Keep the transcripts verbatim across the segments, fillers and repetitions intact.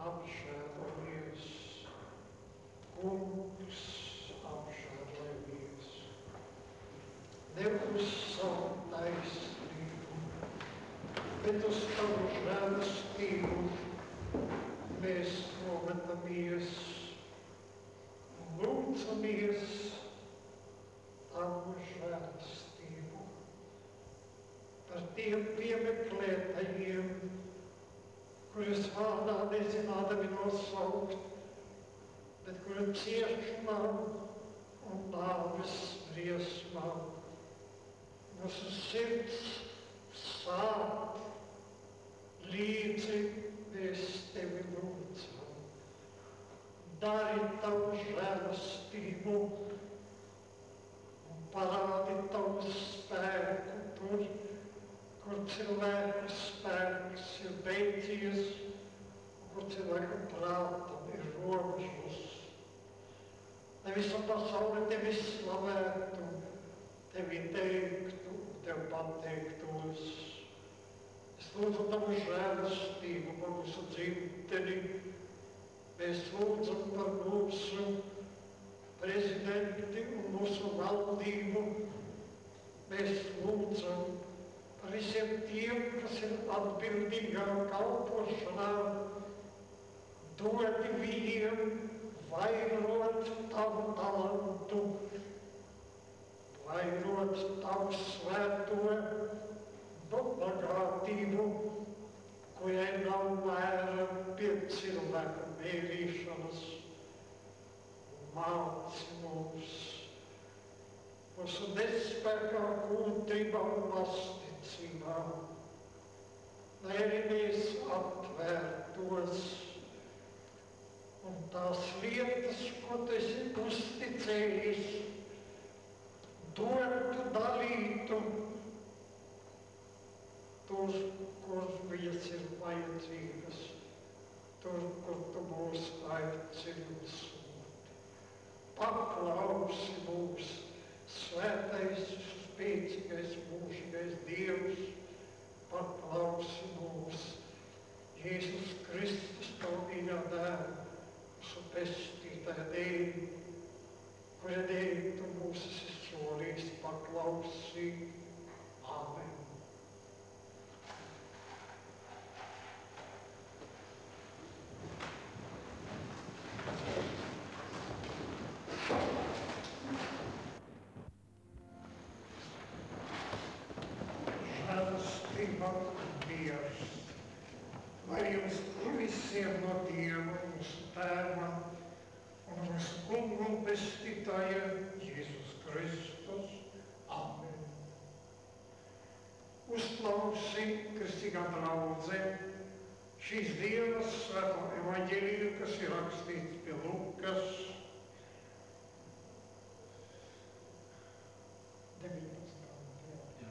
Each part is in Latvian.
apžēlojies. Kungs, apžēlojies. Ne uz savu taisnību, bet uz tavu žēlastību mēs nometamies un lūdzamies tavu žēlastību par tiem piemeklētajiem, kurus vārdā nezinādami nosaukt, bet kuri ciešanām un nāves briesmām. Mūsu sirds sāp, līdzi mēs tevi lūdzam. Dari tavu žēlastību un parādi tavu spēku tur, kur cilvēku spēks ir beidzies, kur cilvēku prātam ir robežas. Lai visa pasaule tevi slavētu, tevi teiktu, tev pateiktos. Es lūdzu tavu žēlastību par mūsu dzimteni. Mēs lūdzam par mūsu prezidenti un mūsu valdību. Mēs lūdzam par visiem tiem, kas ir atbildīgā kalpošanā, dod viņiem vairot tavu talantu, vairot tavu svēto bagātību, kurai nav mēra pie cilvēku mērīšanas. Māci mums, mūsu nespēkā, kūtrībā un masticībā, lai arī mēs atvērtos un tās lietas, ko tu esi uzticējis, dotu, dalītu tur, kur viņas ir vajadzīgas, tur, kur tu mūs aicini sūt. Paklausi mūs, svētais, spēcīgais, mūžīgais Dievs, paklausi mūs, Jēzus Kristus, tavu mīļā dēlu, mūsu pestītāja dēļ, kura dēļ tu mūs esi solījis, paklausi. Āmen. Žēlastība Dievs, lai jums visiem no Dieva, mūsu Tēva un mūsu Kunga un Pestītāja Jēzus Kristus. Amen. Uzklausi, kristīgā draudze, šīs dienas svēto evaņģēliju, kas ir rakstīts pie Lukas deviņpadsmitā.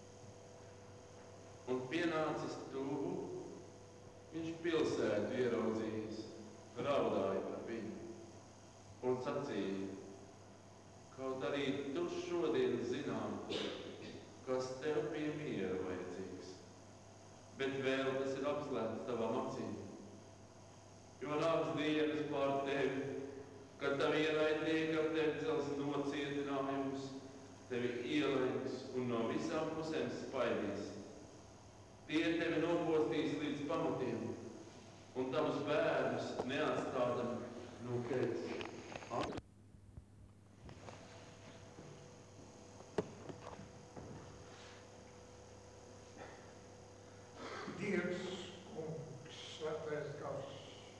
Un pienācis tuvu, viņš pilsētu ieraudzījis, raudāja par viņu un sacīja: kaut arī tu šodien zinātu, kas tev pie miera vajadzīgs, bet vēl tas ir apslēpts tavām acīm. Jo nāks dienas pār tevi, kad tavi ienaidnieki ar tevi cels nocietinājumus, tevi ielenks un no visām pusēm spaidīs. Tie tevi nopostīs līdz pamatiem, un tavus bērnus neatstādami nokēs. Dievs, Kungs, svētais gars,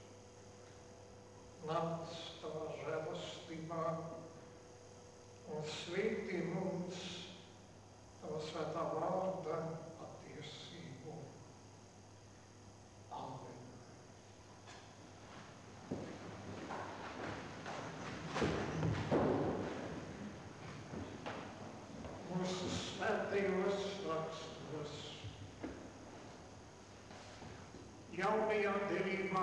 nāc tavā žēlastībā un svētī mums tava svētā vārda patiesību. Amen. Mūsu svētajos rakstos, jaunajā derībā,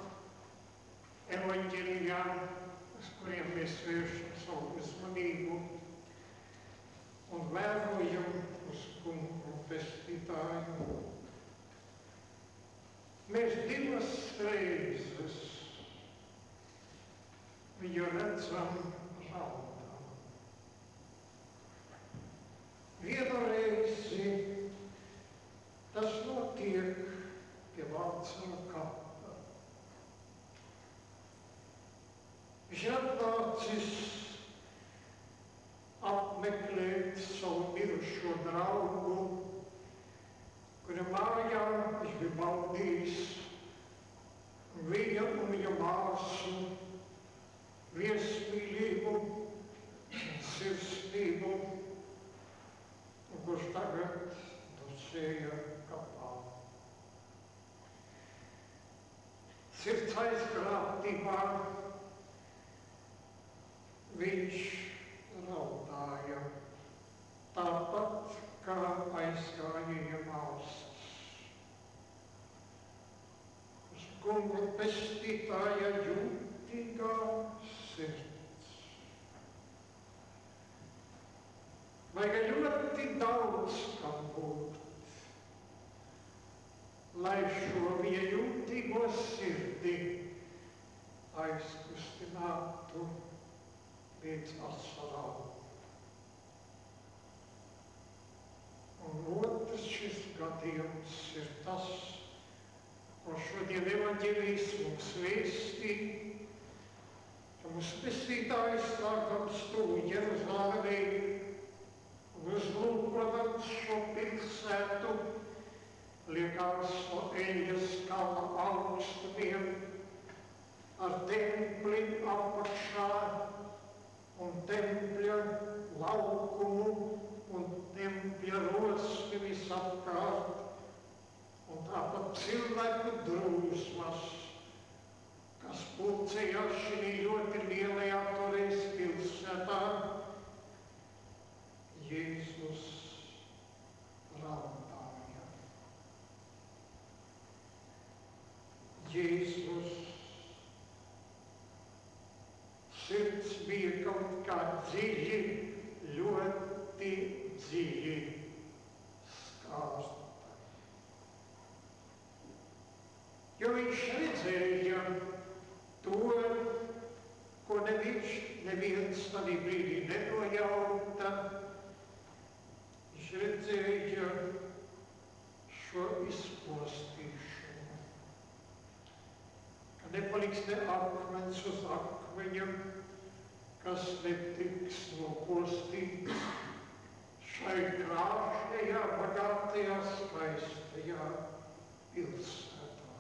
evaņģēlijā, uz kuriem mēs vēršam savu uzmanību un vērojam uz Kungu Pestītāju. Mēs divas reizes viņu redzam raudām. Vienu reizi tas notiek pie Vācā kapa. Viņš ir atnācis apmeklēt savu mirušo draugu, kura mājā viņš bija baudījis viņa un viņa māsu viesmīlību un sirsnību, un kurš tagad dusēja kapā. Sirds aizkrāptībā viņš raudāja, tāpat kā aizgāja valsts. Uz kungu pestītāja jūtīgā sirds. Vajag ļoti daudz kam būt, lai šo viņa jūtīgo sirdi aizkustinātu līdz asarām. Un otrs šis gadījums ir tas, ko šodien evaņģēlijs mums vēstī, ka mūsu pestītājs nākams tuvu Jeruzalemē un uzlūkodams šo pilsētu, liekās no Eļas kalna augstumiem ar templi apakšā un tempļa laukumu un tempļa rosmi visapkārt, un tāpat cilvēku drūsmas, kas pulcējās šī ļoti lielajā toreiz pilsētā. Jēzus raudāja. Jēzus sirds bija kaut kā dziļi, ļoti dziļi skārta. Jo viņš redzēja to, ko ne viņš neviens tādā brīdī nenojauta. Viņš redzēja šo izpostīšanu, ka nepaliks ne akmens uz akmeņa, kas netiks nopostīts šai krāšņajā, bagātajā, skaistajā pilsētā.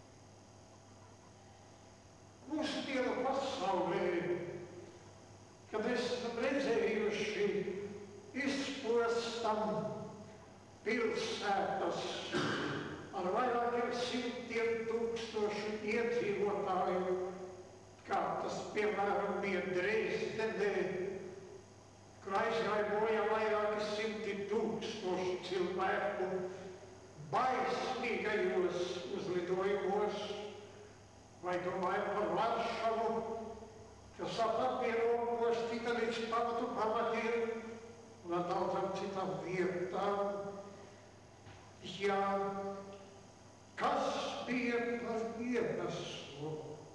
Mūsdienu pasaulē, kad esam redzējuši izpostam pilsētas ar vairākiem simtiem tūkstošu iedzīvotāju, kā tas, piemēram, bija Dresdenē, kur aizgāja bojā vairāki simti tūkstoši cilvēku baismīgajos uzlidojumos, vai domāju par Varšavu, kas apvieno postīta līdz pamatu pamatiem un ar daudzām citām vietām. Jā, kas bija par iemeslu,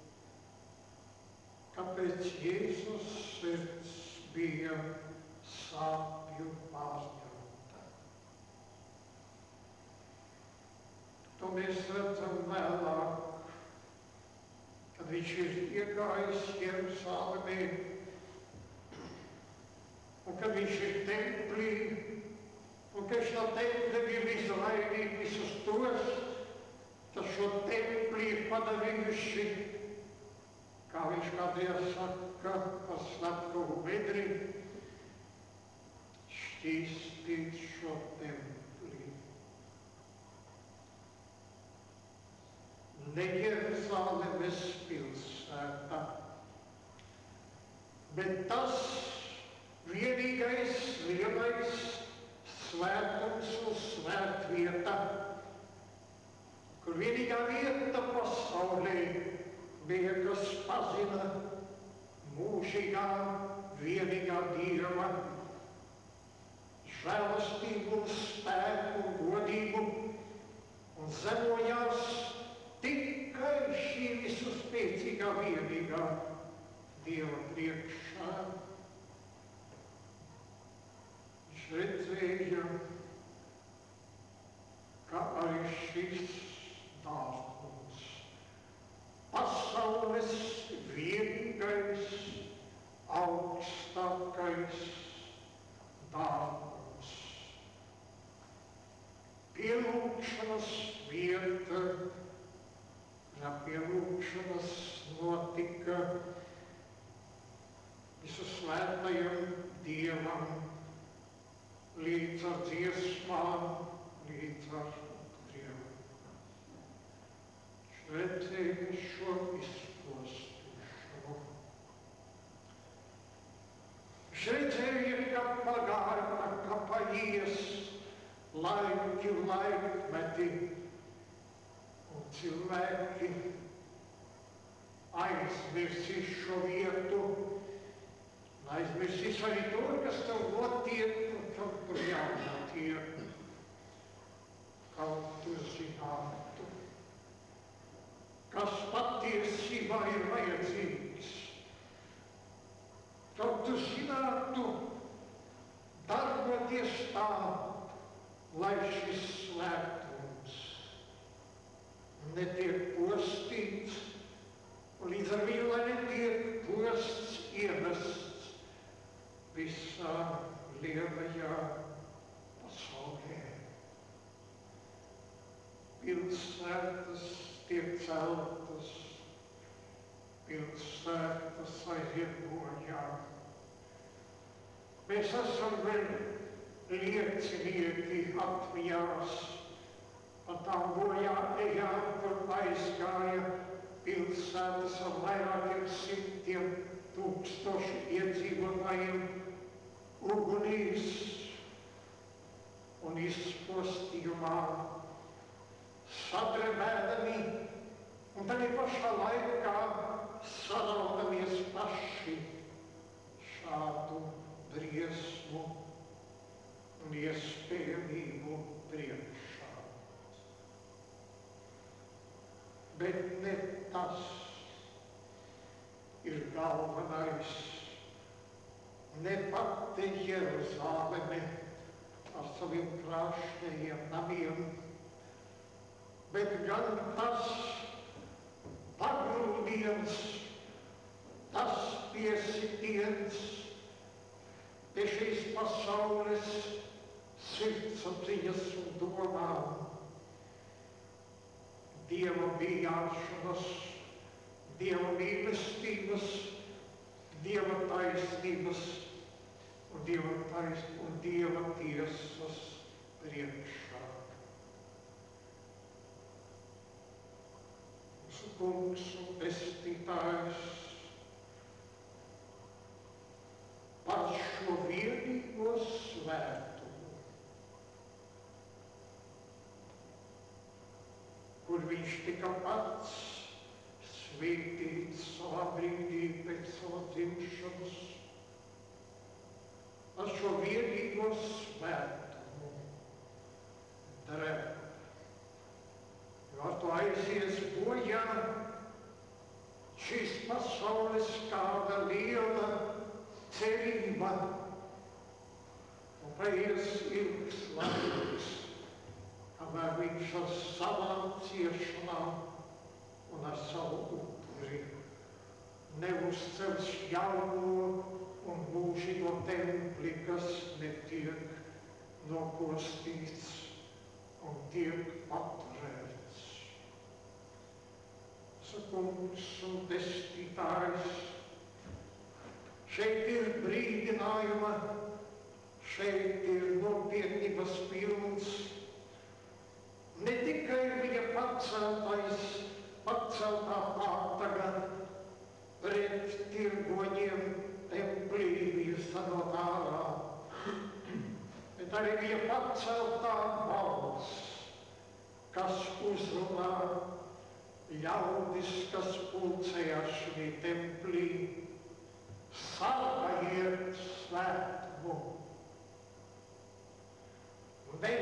kāpēc Jēzus sirds bija sāpju pārņemta? To mēs redzam vēlāk, kad viņš ir iegājis Jeruzalemē, un kad viņš ir templī, un ka viņš no tempļa bija izraidīt visus tos, kas šo templī ir padarījuši, kā viņš kādreiz saka, par slepkavu bedri, šķīstīt šo templī. Ne Jeruzalemes pilsēta, bet tas vienīgais lielais svētums un svētvieta, kur vienīgā vieta pasaulē bija, kas pazina mūžīgā vienīgā Dieva žēlastību, spēku un godību un zemojās šī visu spēcīgā vienīgā Dieva priekšā. Viņš redzēja, ka arī šis dārgums, pasaules vienīgais, augstākais dārgums, pielūgšanas vieta, ja pielūgšanas notika visu svētajam Dievam, līdz ar dziesmām, līdz ar Dievu. Viņš redzēja šo izpostušanu. Viņš redzēja, ka pagātnē, ka paies laiki, laikmeti, un cilvēki aizmirsīs šo vietu, aizmirsīs arī to, kas tev notiek, un tev tur jānotiek. Kaut tu zinātu, kas patiesībā ir vajadzīgs. Kaut tu zinātu, darboties tā, lai šis svētums netiek postīts, un līdz ar viņu, lai netiek posts ievests visā lielajā pasaulē. Pilsētas tiek celtas, pilsētas aiziet bojā. Mēs esam vēl liecinieki atmiņās par tām bojā ejām, kur aizgāja pilsētas ar vairākiem simtiem tūkstošu iedzīvotājiem ugunīs un izpostījumā, sadrebēdami un tādā pašā laikā saraudamies paši šādu briesmu un iespējamību priekšā. Bet ne tas ir galvenais, ne pati Jeruzāleme ar saviem krāšņajiem namiem, bet gan tas pagrūdiens, tas piesitiens pie šīs pasaules sirdsapziņas un domām, Dieva bijāšanas, Dieva mīlestības, Dieva taisnības un Dieva, tais, un Dieva tiesas priekšā. Mūsu Kungs un Pestītājs par šo vienīgo svētumu, kur viņš tika pats svītīts savā brīdī pēc savas dzimšanas, ar šo vienīgo svētumu drēb. Jo ar to aizies bojā šīs pasaules kāda liela cerība, un paies ilgs laiks, kamēr viņš ar savām ciešanām un ar savu upuri neuzcels jauno un mūžīgo templi, kas netiek nopostīts un tiek paturēts. Kungs un Pestītājs, šeit ir brīdinājuma, šeit ir nopietnības pilns, ne tikai viņa paceltais, paceltā pātaga pret tirgoņiem templī bija stanot ārā, bet arī bija paceltā balss, kas uzrunā ļaudis, kas pulcējās šī templī, slavējiet svētumu.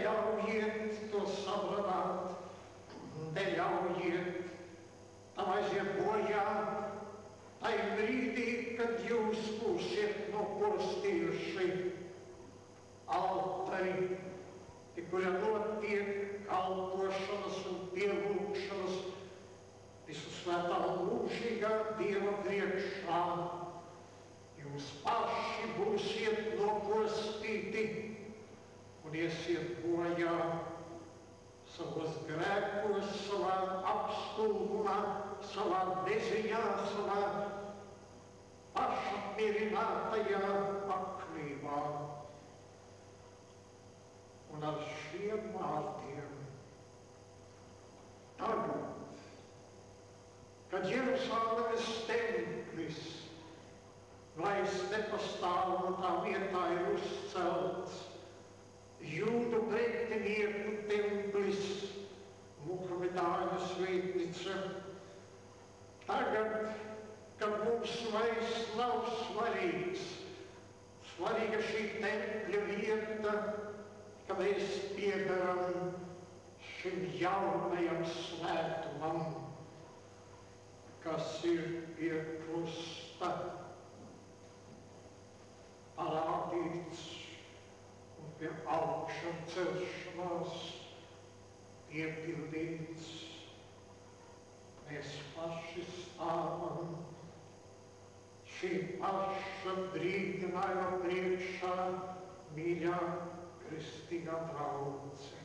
Neļaujiet to sabradāt, neļaujiet tam aiziet pavasarī, kura notiek kalpošanas un pielūgšanas visu svētā mūžīgā Dieva priekšā. Jūs paši būsiet nopostīti un iesiet bojā savos grēkos, savā apstulbumā, savā neziņā, savā pašapmierinātajā aklībā. Un ar šiem vārdiem tagad, kad Jeruzalemes templis vairs nepastāv un tā vietā ir uzcelts Jūdu pretinieku templis, Muhamedāņu svētnīca, tagad, kad mums vairs nav svarīgs, svarīga šī tempļa vieta, ka mēs piederam šim jaunajam svētumam, kas ir pie krusta parādīts un pie augšām celšanās piepildīts. Mēs paši stāvam šī paša brīdinājuma priekšā, mīļā kristīgā draudze.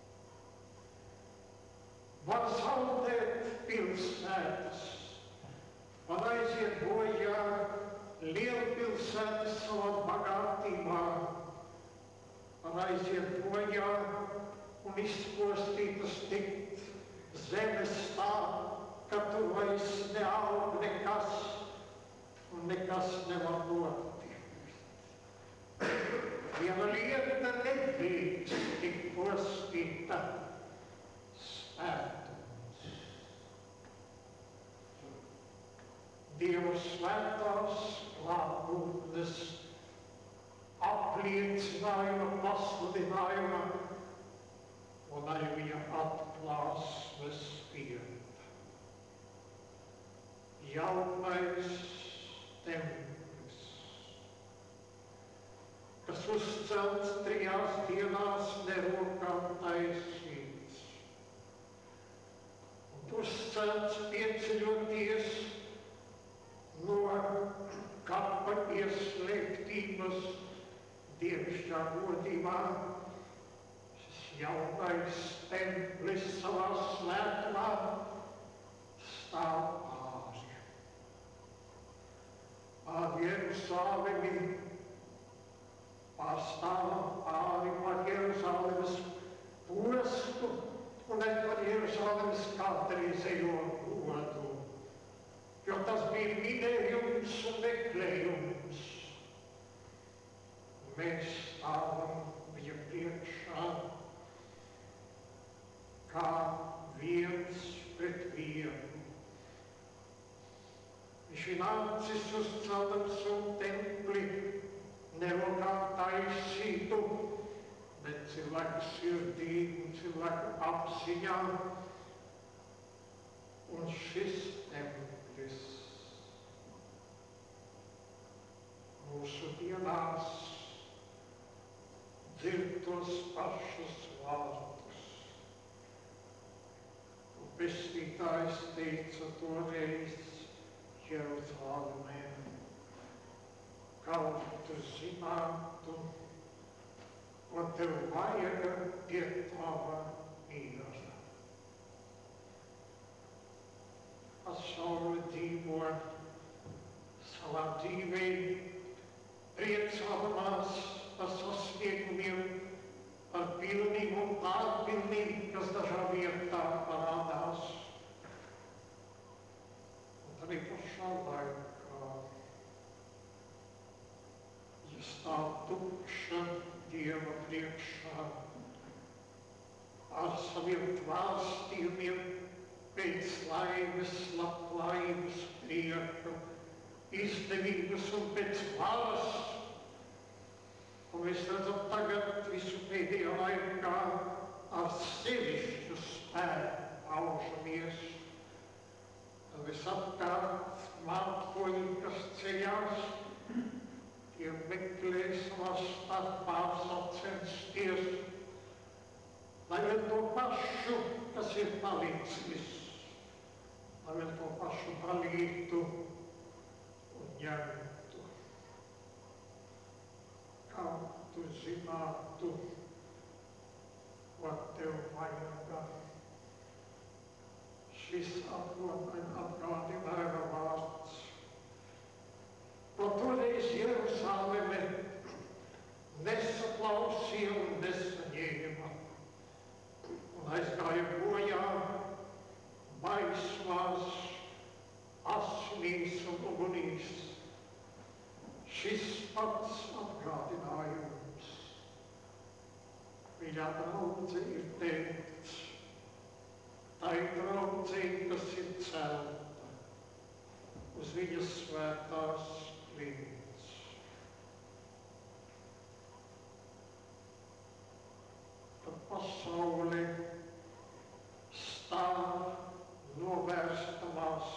Var zaudēt pilsētas, var aiziet bojā lielpilsētas savā bagātībā, var aiziet bojā un izpostītas tikt zemes tā, ka tur vairs neaug nekas un nekas nevar notikt. Viena lieta nedrīkst tik postīta svētums. Dieva svētās klātbūtnes apliecinājuma, pasludinājuma un arī viņa atklāsmes vieta. Jaunais templis, kas uzcelts trijās dienās nerokām taisīts, un uzcelts pieceļoties no kapa ieslēgtības dievišķā godībā. Šis jaunais templis savā svētumā stāv pāri. Pār Jeruzalemi, pārstāv pāri par Jeruzalemes postu un ne par Jeruzalemes kādreizējo godu, jo tas bija minējums un meklējums. Mēs stāvam viņa priekšā kā viens pret vienu. Viņš ir nācis uzceltam savu templi, nerokām taisītu, bet cilvēku sirdī un cilvēku apziņā. Un šis templis mūsu dienās dzird tos pašus vārdus. Un pestītājs teica toreiz Jeruzalemē, kaut tu zinātu, ko tev vajag pie tava miera. Pasaule dzīvo savā dzīvē, priecādamas par sasniegumiem, par pilnību un pārpilnību, kas dažā vietā parādās. Un arī pašā laikā, ja stāv tukša Dieva priekšā, ar saviem tvārstījumiem pēc laimes, labklājības, prieka, izdevības un pēc varas. Un mēs redzam tagad visu pēdējā laikā ar sevišķu spēku paužamies. Tad visapkārt mākoņi, kas ceļās, Tie meklē savā starpā sacensties, lai vēl to pašu, kas ir palicis, lai vēl to pašu dalītu un ņemtu. Kā tu zinātu, ko tev vajag. Šis atgādināja vārds, ko toreiz Jeruzaleme nesaklausīja un nesaņēma, un aizgāja bojā baismās, asinīs un ugunīs. Šis pats atgādinājums, mīļā draudze, ir teikts, tai draudzei, kas ir celta uz viņas svētās klints. Kad pasaule stāv novērsta mās,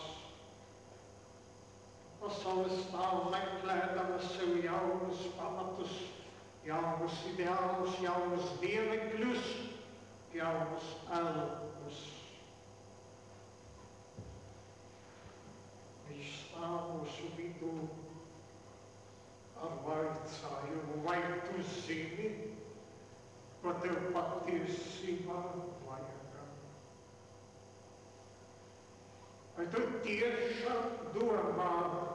pasaule stāv meklēdama sev jaunus pamatus, jaunus ideālus, jaunus dievekļus, jaunus elpus. Viņš stāv mūsu vidū ar vaicājumu, vai tu zini, ko tev patiesībā vajag? Vai tu tiešām domā,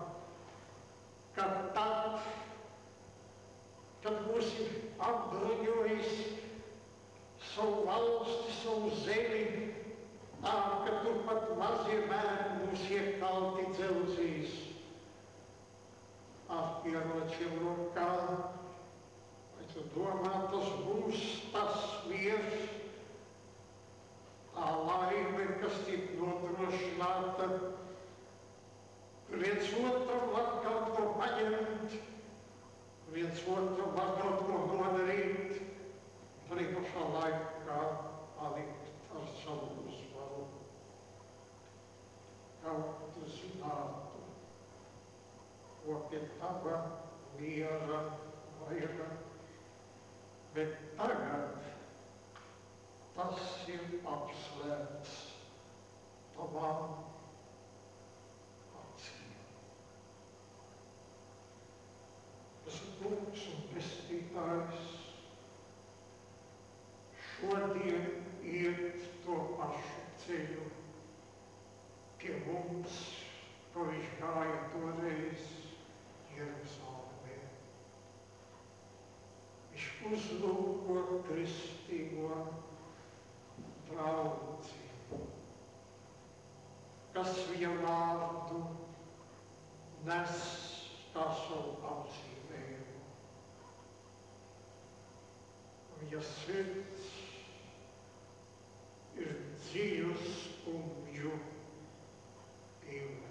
ka tad, kad mūs ir apbruņojis savu valsti, savu zemi, tā, ka turpat mazie bērni mūs iekalti dzelzīs ar ieročiem rokā, vai tu domā, tas būs tas miers, tā laime, kas tiek nodrošināta, kur viens otram var kaut ko paņemt, viens otram var kaut ko nodarīt, un arī pašā laikā palikt ar savu uzvaru. Kaut tu zinātu, ko pie tava miera vajag, bet tagad tas ir apslēpts tavām acīm. Tas ir kungs un pestītājs, šodien iet to pašu ceļu pie mums, ko viņš gāja toreiz Jeruzalemē. Viņš uzlūko kristīgo draudzi, kas viņa vārdu nes kā savu apzīmējumu. Viņa sirds ir dziļu skumju pilna.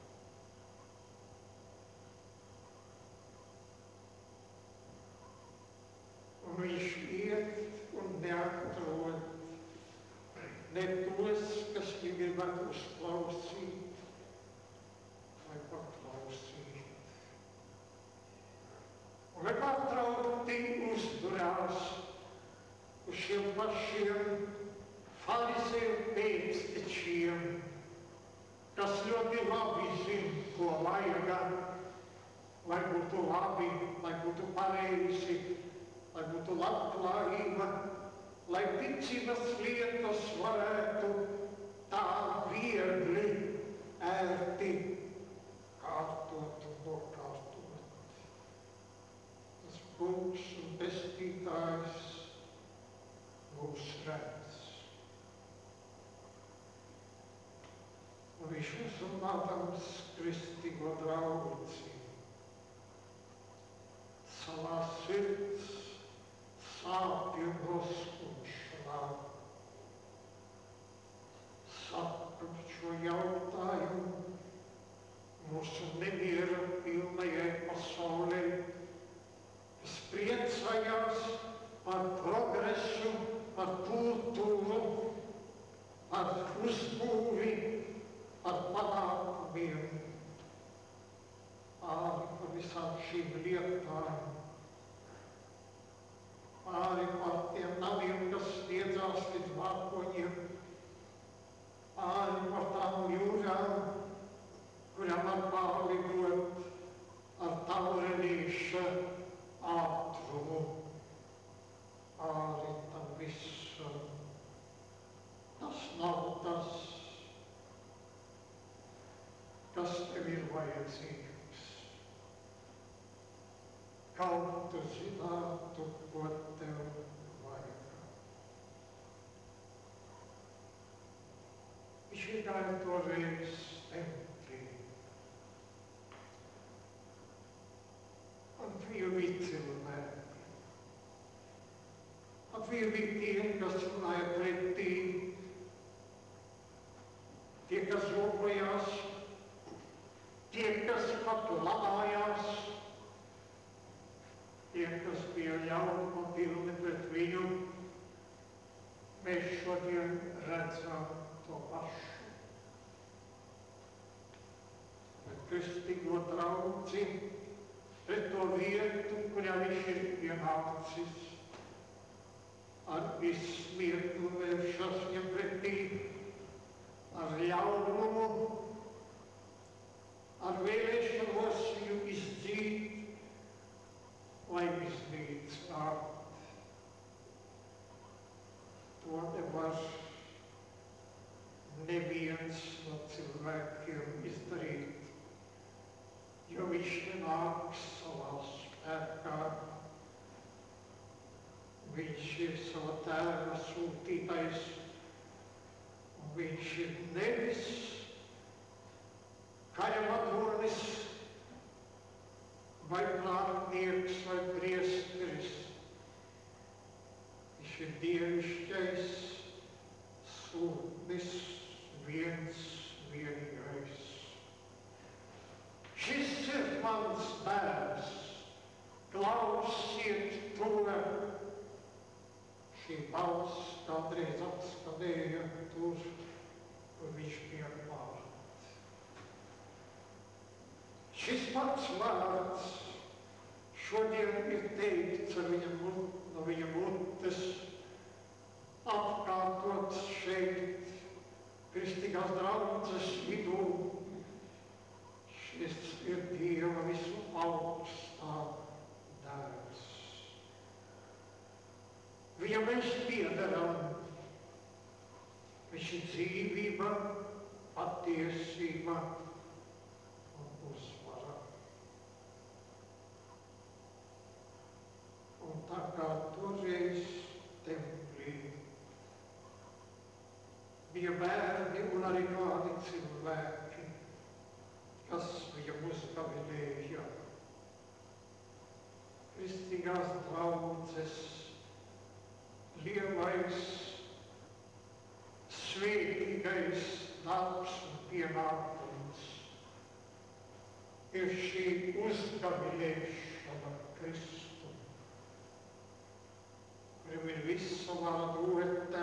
Un viņš iet un neatrod ne tos, kas viņu gribētu uzklausīt vai paklausīt. Un nepārtraukti uzdurās uz šiem pašiem farizēju pēctečiem, kas ļoti labi zina, ko vajag, lai būtu labi, lai būtu pareizi, lai būtu labklājība, lai ticības lietas varētu tā viegli, ērti kārtot un nokārtot. Tas kungs un pestītājs mūs redz. Un viņš uzrunādams kristīgo draudzi savā sirds sāpju noskumšanā saka šo jautājumu mūsu nemiera pilnajai pasaulē, kas priecājās par progresu, par kultūru, par uzbūvi, par panākumiem. Āri par visām šīm lietām kas tev ir vajadzīgs. Kaut tu zinātu, ko tev vajag. Viņš vienkārši toreiz templī. Un viņi bija cilvēki. Un viņi bija tie, kas runāja pretī, tie, kas rūpējās, tie, kas pat lamājās, tie, kas bija ļaunuma pilni pret viņu, mēs šodien redzam to pašu. Bet kristīgo draudzi, pret to vietu, kurā viņš ir pienācis, ar izsmieklu vēršas viņam pretī, ar ļaunumu, ar vēlēšanos viņu izdzīt, lai iznīcinātu. To nevar neviens no cilvēkiem izdarīt, jo viņš nenāks savā spēkā. Viņš ir sava tēva sūtītais, un viņš ir nevis kaļavadonis, vai prātnieks, vai priesteris. Viņš ir dievišķais sūtnis, viens vienīgais. Šis ir mans bērns, klausiet to. Šī balss kādreiz atskanēja tur, kur viņš bija klāt. Šis pats vārds šodien ir teikts ar viņa, no viņa mutes, apkārtots šeit, kristīgās draudzes vidū. Šis ir Dieva visu augstā dēls. Viņam mēs piederam. Viņš ir dzīvība, patiesība un uzvara. Un tā kā toreiz templī bija bērni un arī kādi cilvēki, kas viņam uzgavilēja. Kristīgās draudzes lielais, svētīgais darbs un pienākums ir šī uzgavilēšana Kristu, kurim ir visa vara dota,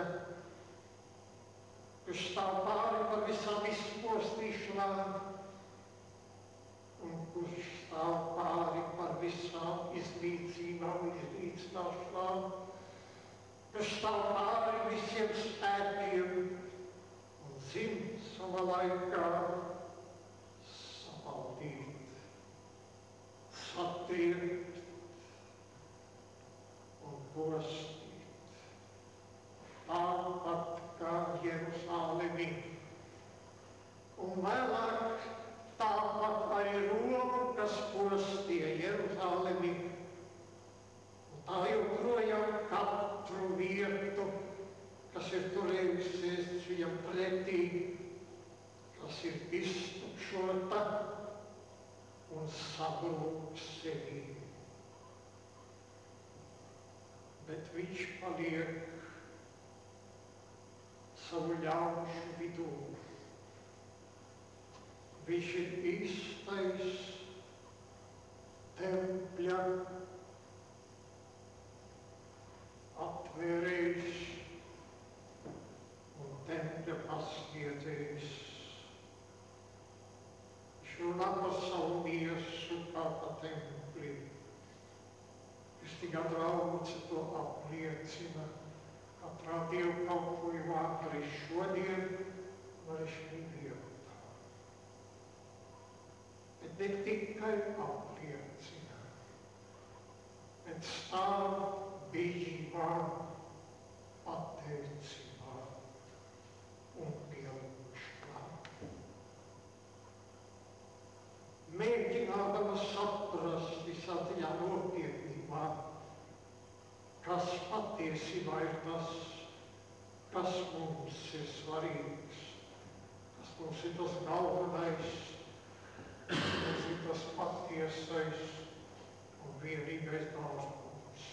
kurš stāv pāri par visām izpostīšanām un kurš stāv pāri par visām iznīcībām, iznīcināšanām, kas stāv pāri visiem spēkiem un zina savā laikā savaldīt, satriekt un postīt. Tāpat kā Jeruzālemi. Un vēlāk tāpat arī Roma, kas postīja Jeruzālemi. Tā joprojām katru vietu, kas ir turējusies viņam pretī, kas ir iztukšota un sabrūk sevī. Bet viņš paliek savu ļaužu vidū. Viņš ir īstais tempļa atvērējs un tempļa pasniedzējs. Viņš runā par savu miesu kā pa templi. Kristīgā draudze to apliecina. Katrā dievkalpojumā arī šodien un arī šī vietā. Bet ne tikai apliecina, bet stāv bijībā, pateicībā un pielūgšanā. kas patiesībā ir tas, kas mums ir svarīgs, kas mums ir tas galvenais, kas mums ir tas patiesais un vienīgais galvenais.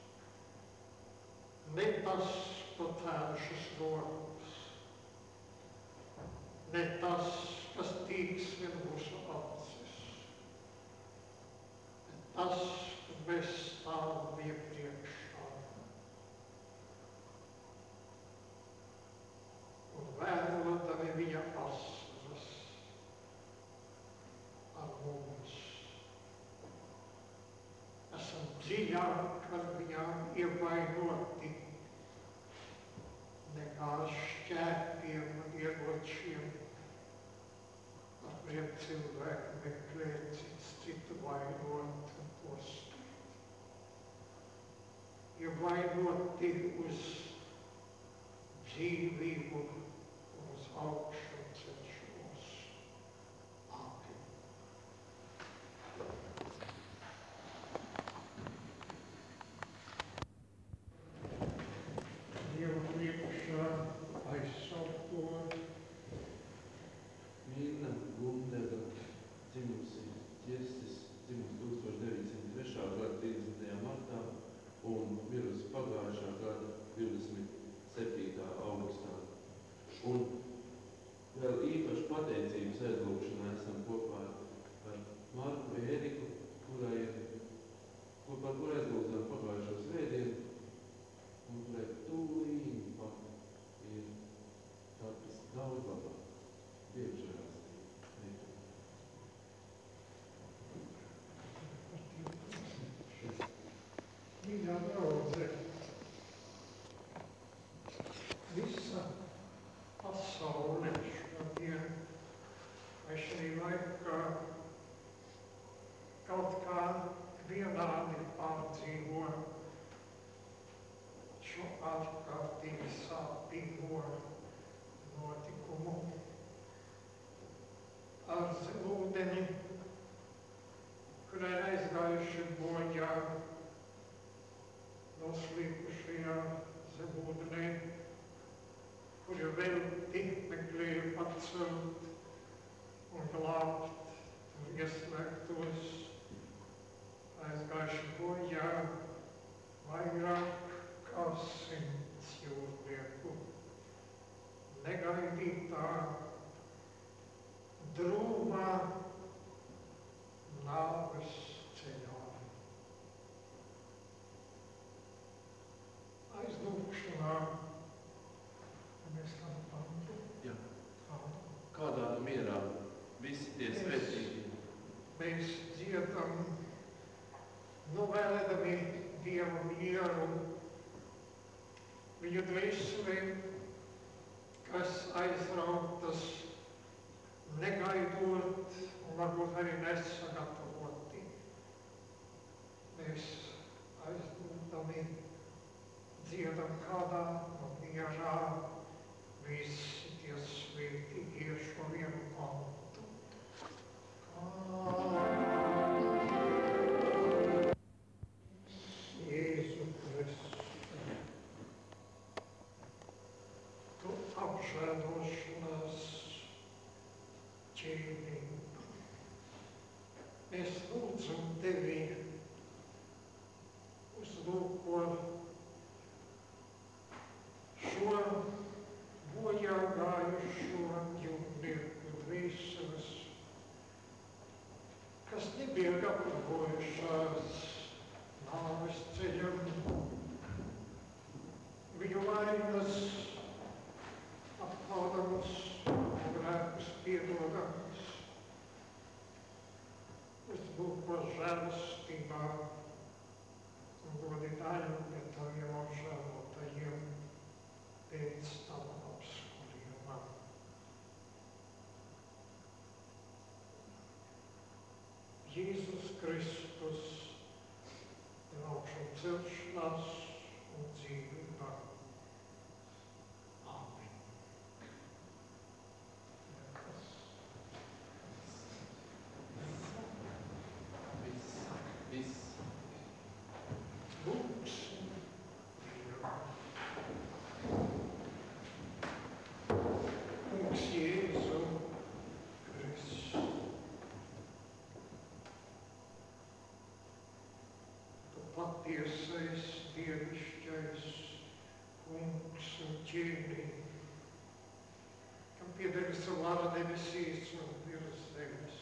Ne tas, ko tēvšas rokas, ne tas, kas tīksmi mūsu acis, ne tas, kad mēs stāvam iepriekšā. Un vērotami viņa asaras ar mums. Esam dziļāk ar viņām ievainoti nekā šķēpiem un ieročiem, ar kuriem cilvēki meklē cits citu vainot un postīt. Ievainoti uz dzīvību un uz augšu cenšos. Āmen. Dievu priekšā aizsaukot Mīna Gundega dzimusi Ķirstis, dzimusi tūkstoš deviņsimt trešā gada trīsdesmitajā martā un mirusi pagājušā gada divdesmit septītā augustā. Un vēl īpaši pateicības aizlūgšanā esam kopā ar Marku Ēriku, kurai ir, kur, par kur aizlūgzām pagājušo svētdienu, un kurai tūlīt pat ir tapis daudz labāk. Dievžēlās. Mīļā draudze, visa pasaule šodien vai šī laikā kaut kā vienādi pārdzīvo šo ārkārtīgi sāpīgo notikumu ar zemūdeni, kurai aizgājuši bojā noslīkušajā zemūdenē, kuri velti meklēja pacelt un glābt tur ieslēgtos, aizgājuši bojā vairāk kā simts jūrnieku. Negaidītā, drūmā nāves ceļā. Aizdūkšanā mēs kādu pantu. Jā. Kādā mierā visi tie svētīgi. Mēs dziedam, novēlēdami Dievu mieru, viņu dvēselēm, kas aizrautas, negaidot un varbūt arī nesagatavoti. Mēs aizdūdami dziedam kādā no mierā visi tie svētīgie šo vienu pantu. Jēzu Kristu, tu apžēlošanās ķēniņ. Mēs lūdzam tevi uzlūko šo bojā gājušo jūrnieku dvēseles, kas nebija gatavojušās nāves ceļam, viņu vainas apkaldamas un grēkus piedodamas. Uzlūko žēlastībā un godi daļu pie taviem apžēlotajiem pēc tava apsolījuma. Jēzus Kristus ir augšām celšanās un dzīvība. Āmen. Viss, viss. Lūksim patiesais, dievišķais kungs un ķēniņ, kam pieder visa vara debesīs un virs zemes.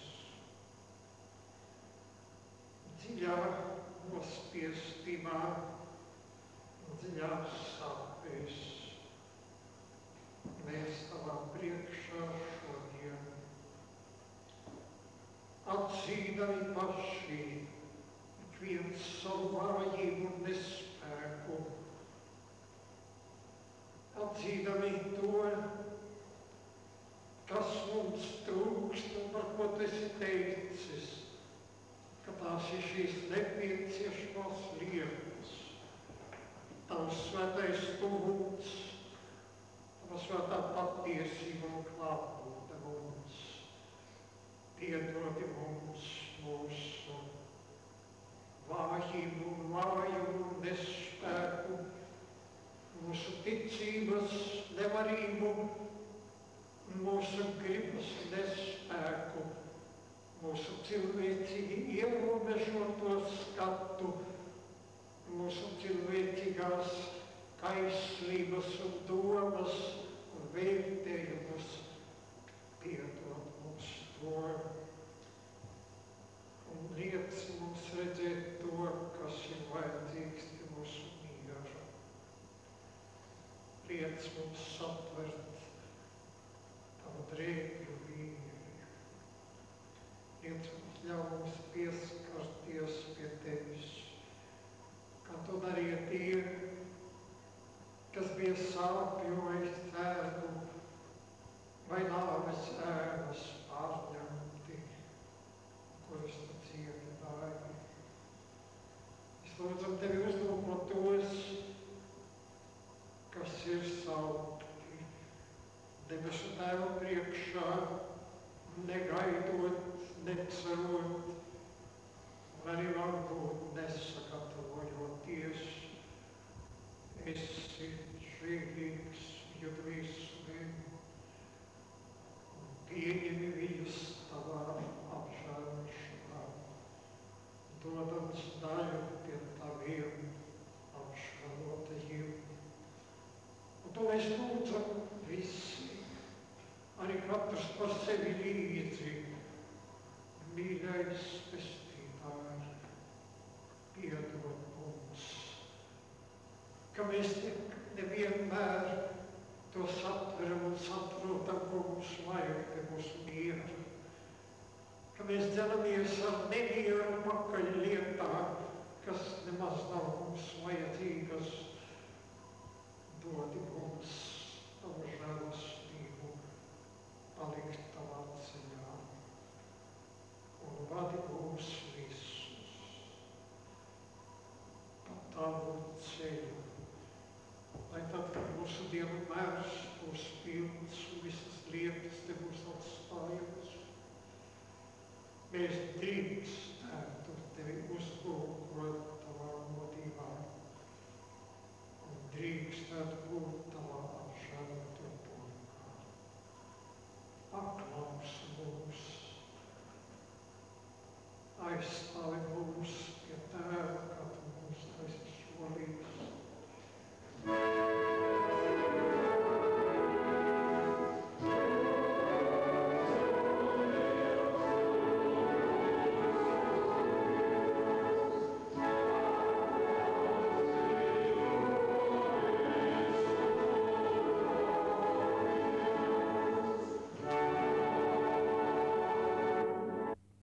Dziļā nospiestībā, dziļās sāpēs mēs tavā priekšā šodien atzīdami paši ik viens savu vājību un nespēku, atzīdami to, kas mums trūkst un par ko tu esi teicis, ka tās ir šīs nepieciešamās lietas, tavs svētais tuvums, tava svētā patiesība un klātbūtne mums, piedodi mums mūsu vājību un vājumu un nespēku, mūsu ticības nevarību, mūsu gribas nespēku, mūsu cilvēcīgi ierobežoto skatu, mūsu cilvēcīgās kaislības un domas un vērtējumus, piedod mums to un liec mums redzēt to, kas ir vajadzīgs pie mūsu miera. Liec mums satvert tavu drēbju vīri. Liec mums ļauj mums pieskarties pie tevis, kā to darīja tie, kas bija sāpju vai cēdu vai nāves ēnas pārņemti, kurus tu dziedināji. Mēs lūdzam tevi uzlūkot tos, kas ir saukti debesu Tēva priekšā, negaidot, necerot, un arī varbūt nesagatavojoties. Esi žēlīgs viņu dvēselēm un pieņemi viņus tavā apžēlošanā, dodams daļu pie taviem apžēlotajiem. Un to mēs lūdzam visi, arī katrs par sevi līdzi. Mīļais pestītāji, piedod mums, ka mēs nevienmēr to satveram un saprotam, ko mums vajag pie mūsu miera, ka mēs dzelamies ar nemieru pakaļ lietām, kas nemaz nav mums vajadzīgas. Dodi mums tavu žēlastību palikt tavā ceļā un vadi mūs visus pa tavu ceļu. Lai tad, kad mūsu Dieva mērs būs pilns un visas lietas te būs atstājumas, mēs drīkstētu tevi uzlūkot tavā modībā un drīkstētu būt tavā apžēloto pulkā. Paklaus mums, aizstāv